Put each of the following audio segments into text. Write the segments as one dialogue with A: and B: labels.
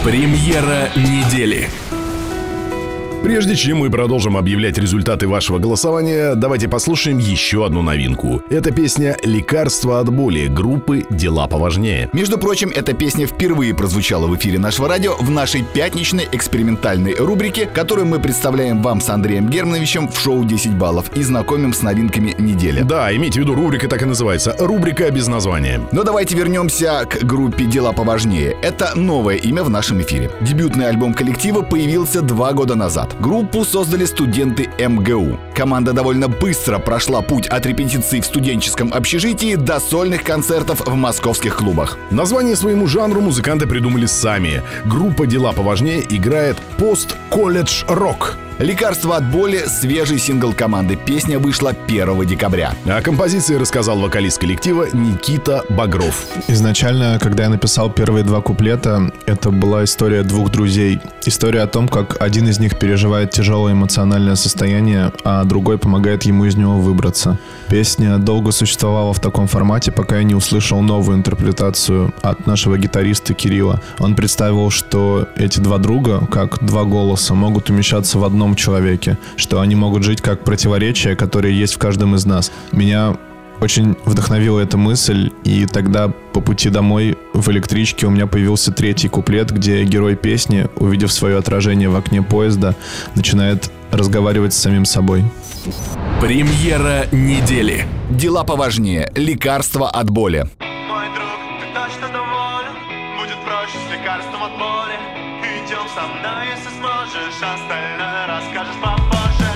A: Премьера недели. Прежде чем мы продолжим объявлять результаты вашего голосования, давайте послушаем еще одну новинку. Это песня «Лекарство от боли» группы «Дела поважнее».
B: Между прочим, эта песня впервые прозвучала в эфире нашего радио в нашей пятничной экспериментальной рубрике, которую мы представляем вам с Андреем Германовичем в шоу «10 баллов» и знакомим с новинками недели.
A: Да, имейте в виду, рубрика так и называется. Рубрика без названия.
B: Но давайте вернемся к группе «Дела поважнее». Это новое имя в нашем эфире. Дебютный альбом коллектива появился 2 года назад. Группу создали студенты МГУ. Команда довольно быстро прошла путь от репетиций в студенческом общежитии до сольных концертов в московских клубах.
A: Название своему жанру музыканты придумали сами. Группа «Дела поважнее» играет пост-колледж-рок.
B: «Лекарство от боли» — свежий сингл команды. Песня вышла 1 декабря.
A: О композиции рассказал вокалист коллектива Никита Багров.
C: Изначально, когда я написал первые 2 куплета, это была история 2 друзей. История о том, как один из них переживает тяжелое эмоциональное состояние, а другой помогает ему из него выбраться. Песня долго существовала в таком формате, пока я не услышал новую интерпретацию от нашего гитариста Кирилла. Он представил, что эти 2 друга, как 2 голоса, могут умещаться в одном человеке, что они могут жить как противоречия, которые есть в каждом из нас. Меня очень вдохновила эта мысль, и тогда по пути домой в электричке у меня появился 3-й куплет, где герой песни, увидев свое отражение в окне поезда, начинает разговаривать с самим собой.
A: Премьера недели.
B: «Дела поважнее. Лекарство от боли».
D: Мой друг, ты точно доволен? Будет проще с лекарством от боли. Идем со мной, если сможешь, остальное расскажешь попозже.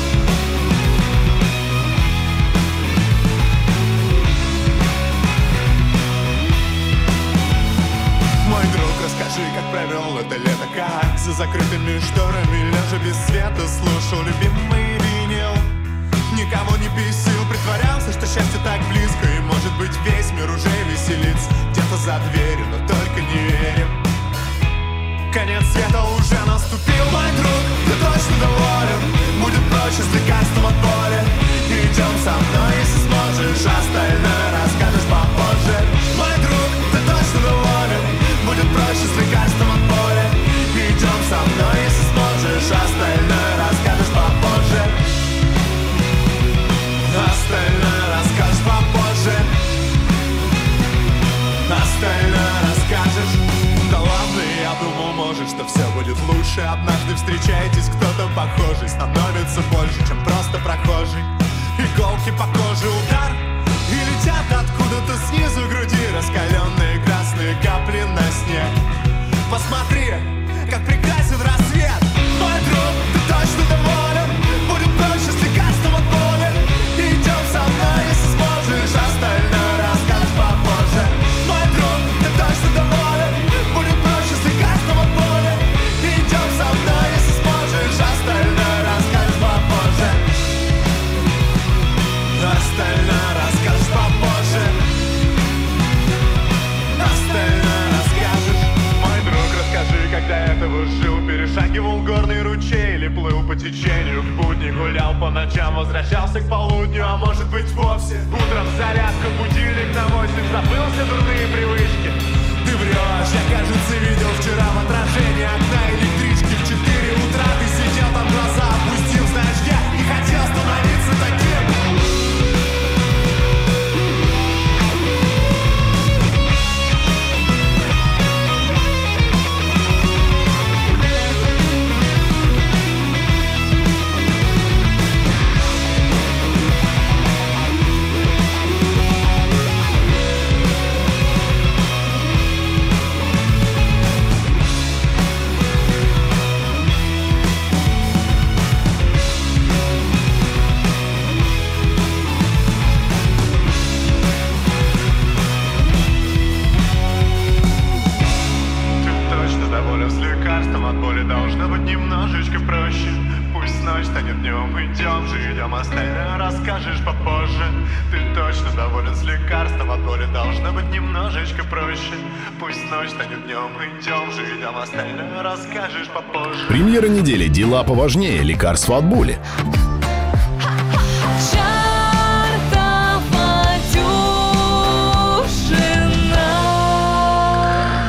D: Мой друг, расскажи, как провел это лето, как за закрытыми шторами, лежа без света, слушал любимый винил. Никого не бесил, притворялся, что счастье так близко, и может быть весь мир уже веселится где-то за дверью, но только не верим. Конец света уже наступил, мой друг, ты точно доволен? Будет проще с лекарством от боли. Идем со мной, если сможешь, остальное расскажешь попозже. Мой друг, ты точно доволен? Будет проще с лекарством от боли. Идем со мной, если сможешь, остальное расскажешь попозже. Остальное расскажешь попозже. Остальное расскажешь. Да ладно, я думал, может, что все будет лучше. Однажды встречаетесь, кто-то похожий становится больше, чем просто прохожий. Иголки по коже, удар, и летят откуда-то снизу груди раскаленные красные капли на снег. Посмотри, как прекрасен рассвет. Мой друг, ты точно доволен? Будет проще с лекарством от боли. Идем со мной, если сможешь, остальное расскажешь попозже. Мой друг, ты точно доволен? Будет проще с лекарством от боли. Идем со мной, если сможешь, остальное расскажешь попозже. Остальное расскажешь попозже. Остальное расскажешь. Мой друг, расскажи, как до этого жил. Перешагивал горный ручей или плыл по течению. В будни гулял по ночам, возвращался к полудню. А может быть вовсе утром зарядка, будильник на 8. Забыл все дурные привычки. Ты врешь, я, кажется, видел вчера в отражении окна электрички. В 4 утра ты сидел там, глаза опустил. Знаешь, я не хотел становиться таким. Остальное расскажешь попозже. Ты точно доволен с лекарством от боли. Должно быть немножечко проще. Пусть ночь станет днем. Идем же, идем. Остальное расскажешь попозже.
A: Премьера недели. «Дела поважнее. Лекарство от боли».